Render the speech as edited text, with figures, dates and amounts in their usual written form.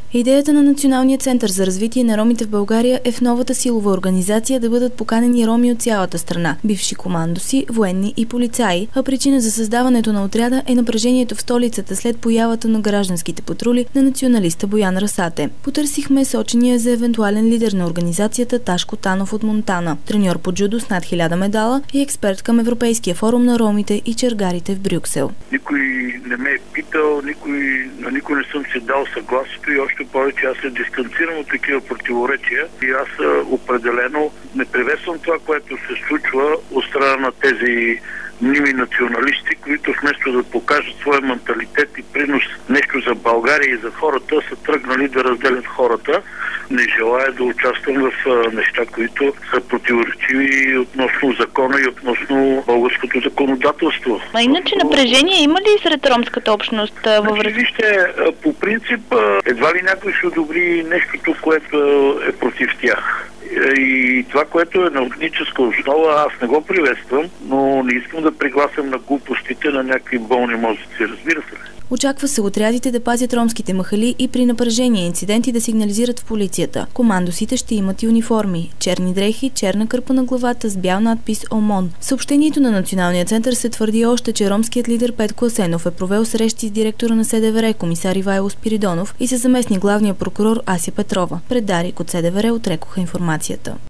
Идеята на Националния център за развитие на ромите в България е в новата силова организация да бъдат поканени роми от цялата страна, бивши командоси, военни и полицаи, а причина за създаването на отряда е напрежението в столицата след появата на гражданските патрули на националиста Боян Расате. Потърсихме сочения за евентуален лидер на организацията Ташко Танов от Монтана, треньор по джудо с над 1000 медала и експерт към Европейския форум на ромите и чергарите в Брюксел. Никой не ме е питал, на никой не съм си дал съгласието и още повече аз се дистанцирам от такива противоречия и аз определено не приветствам това, което се случва от страна на тези мними националисти, които вместо да покажат своя менталитет и принос нещо за България и за хората, са тръгнали да разделят хората. Не желая да участвам в неща, които са противоречиви относно закона и относно българското законодателство. А иначе напрежение има ли сред ромската общност във връзка? Вижте, по принцип, едва ли някой ще одобри нещото, което е против тях. И това, което е на етническа основа, аз не го приветствам, но не искам да пригласям на глупостите на някакви болни мозъци, разбира се. Очаква се отрядите да пазят ромските махали и при напрежение инциденти да сигнализират в полицията. Командосите ще имат и униформи, черни дрехи, черна кърпа на главата с бял надпис ОМОН. В съобщението на Националния център се твърди още, че ромският лидер Петко Асенов е провел срещи с директора на СДВР комисар Ивайло Спиридонов и със заместник главния прокурор Ася Петрова. Пред Дарик от СДВР отрекоха информацията.